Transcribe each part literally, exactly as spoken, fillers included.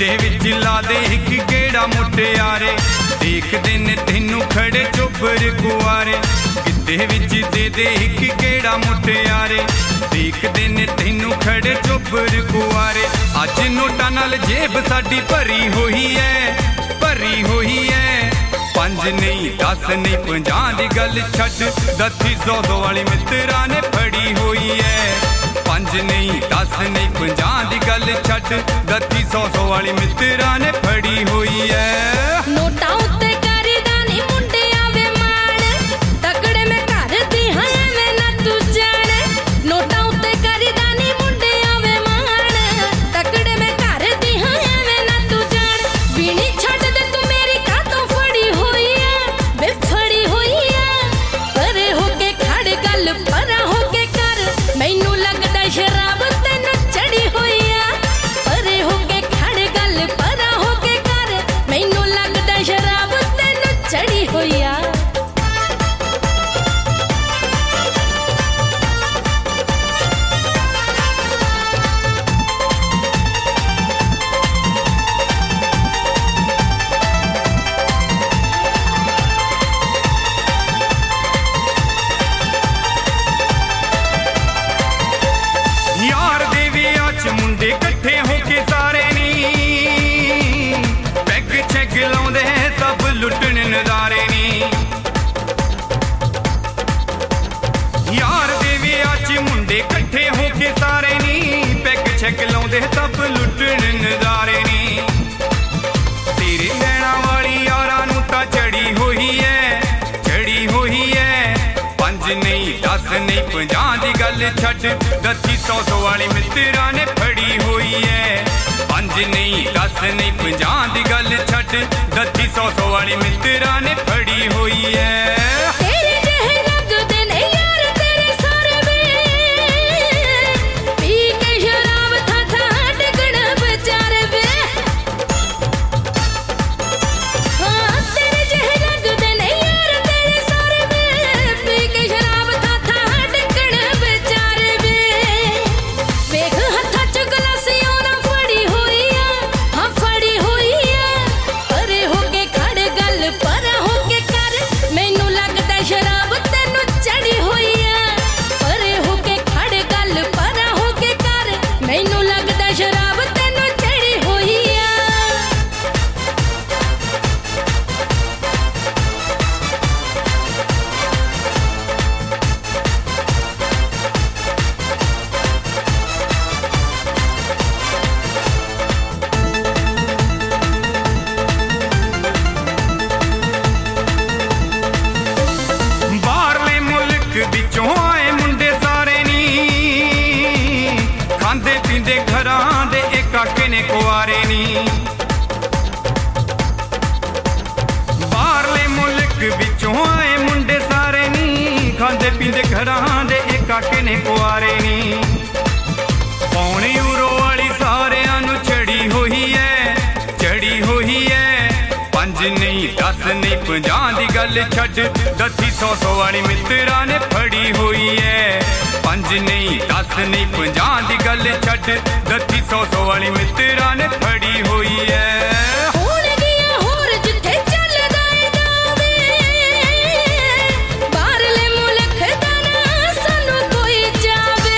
गिद्दे विच ला दे इक गेड़ा मुटियारे, देखदे ने तैनू खड़े चोबर कुआरे। गिद्दे विच दे दे इक गेड़ा मुटियारे, देखदे ने तैनू खड़े चोबर कुआरे। अज नोटां नाल जेब साडी भरी होई है, भरी होई है। पंज नहीं दस नहीं पंजाह दी गल छड्ड, दत्ती सौ सौ वाली मित्तरां ने फड़ी होई है। पंज नहीं दस नहीं पंजाह दी गल छड्ड, दत्ती सौ सौ वाली मित्तरां ने फड़ी होई है। नोटां उत्ते करदा नी मुंडिया वे माण, तकड़े में घर दी हां एवें ना तू जाण। नोटां उत्ते करदा नी मुंडिया वे माण, तकड़े में घर दी हां एवें ना तू जाण। बीणी छड्ड दे तू मेरी कातों फड़ी होई है, वे फड़ी होई है। परे होके खड़ गल परा होके कर, मैनू लगदा शराब तैनू चढ़ी होई है। परे होके खड़ गल परा होके कर, मैनू लगदा शराब तैनू चढ़ी होई है। यार दे विआह च मुंडे कट्ठे होके सारे नी, पैग छैग लाउंदे सब लुट्टण नज़ारे नी। यार दे विआह च मुंडे कट्ठे होके सारे नी, पैग छैग लाउंदे सब लुट्टण नज़ारे नी। तेरे लैणा वाली यारां नूं तां चढ़ी होई है, चढ़ी होई है। पंज नहीं दस नहीं पंजाह दी गल छड्ड, दत्ती सौ सौ वाली मित्तरां ने फड़ी होई है। पंज नहीं दस नहीं पंजाह दी गल छड्ड, दत्ती सौ सौ वाली मित्तरां ने फड़ी होई है। तेरे जेहे लगदे ने यार तेरे सारे वे, पी के शराब था था डिगण बेचारे वे। हाँ तेरे जेहे लगदे ने यार तेरे सारे वे, पी के शराब था था डिगण बेचारे वे। वेख हत्थां च गलासियों ना फड़ी होई है, हाँ फड़ी होई है। परे होके खड़ गल परा होके कर, मैनू लगदा शराब तैनू चढ़ी होई है। परे होके खड़ गल परा होके कर, मैनू लगदा शराब तैनू चढ़ी होई है। बाहरले मुल्क विचों आए मुंडे सारे नी, खांदे पींदे घरां दे ए काके ने कुआरे नी। बाहरले मुल्क विचों आए मुंडे सारे नी, खांदे पींदे घरां दे ए काके ने कुआरे नी। पौने यूरो वाली सारियां नूं चढ़ी होई है, चढ़ी होई है। पंज नहीं दस नहीं पंजाह दी गल छड्ड, दत्ती सौ सौ वाली मित्तरां ने फड़ी होई है। पंज नहीं दस नहीं पंजाह दी गल छड्ड, दत्ती सौ सौ वाली मित्तरां ने फड़ी होई है। होण गियां होर जिथे चलदा ए जावे, बाहरले मुल्क दा ना सानू कोई जावे।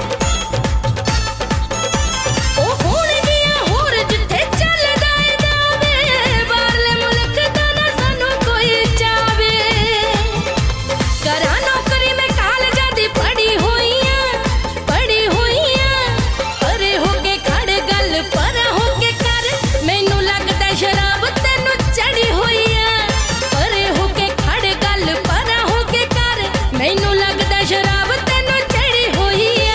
ओ होण गियां होर जिथे चलदा ए जावे, बाहरले मुल्क दा ना सानू कोई जावे। करा नौकरी में कालजां दी पढ़ी होई है, पढ़ी होई है। परे होके खड़ गल परा होके कर, मैनू लगदा शराब तैनू चढ़ी होई है। परे होके खड़ गल परा होके कर, मैनू लगदा शराब तैनू चढ़ी होई है।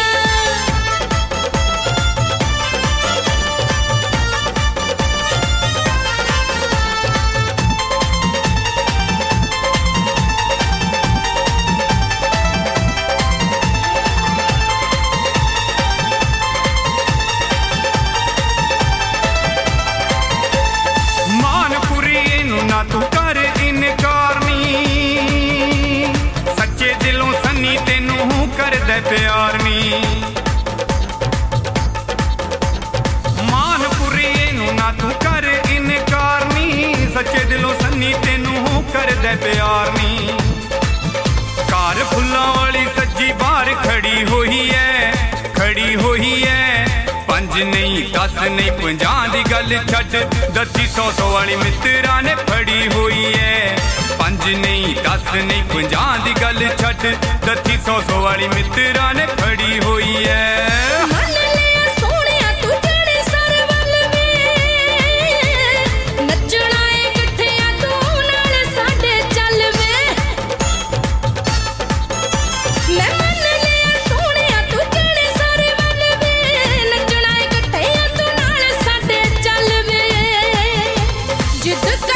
मानपुरी इनू ना तू कर इनकार नी, सच्चे दिलों सन्नी तेनू कर दे प्यार नी। मानपुरी इनू ना ਨਾ ਤੂੰ ਕਰ ਇਨਕਾਰ ਨੀ, ਸੱਚੇ ਦਿਲੋਂ ਸੰਨੀ ਤੈਨੂੰ ਕਰਦਾ ਪਿਆਰ ਨੀ। ਕਾਰ ਫੁੱਲਾਂ ਵਾਲੀ ਸੱਜੀ ਬਾਹਰ ਖੜੀ ਹੋਈ ਐ, ਖੜੀ ਹੋਈ ਐ। ਪੰਜ ਨਹੀਂ ਦਸ ਨਹੀਂ ਪੰਜਾਹ ਦੀ ਗੱਲ ਛੱਡ, ਦੱਸੀ ਸੌ ਸੌ ਵਾਲੀ ਮਿੱਤਰਾਂ ਨੇ ਫੜੀ ਹੋਈ ਐ। ਪੰਜ ਨਹੀਂ ਦਸ ਨਹੀਂ ਪੰਜਾਹ ਦੀ ਗੱਲ ਛੱਡ, ਦੱਸੀ ਸੌ ਸੌ ਵਾਲੀ ਮਿੱਤਰਾਂ ਨੇ ਫੜੀ ਹੋਈ ਐ। ਮੰਨ ਲਿਆ ਸੋਹਣਿਆ ਤੂੰ ਜਿਹੜੇ ਸਰ ਵੱਲ ਵੇ, ਨੱਚਣਾ ਏ ਇਕੱਠਿਆਂ ਤੂੰ ਨਾਲ ਸਾਡੇ ਚੱਲ ਵੇ। ਮੈਂ ਮੰਨ ਲਿਆ ਸੋਹਣਿਆ ਤੂੰ ਜਿਹੜੇ ਸਰ ਵੱਲ ਵੇ, ਨੱਚਣਾ ਏ ਇਕੱਠਿਆਂ ਤੂੰ ਨਾਲ ਸਾਡੇ ਚੱਲ ਵੇ। ਜਿੱਦ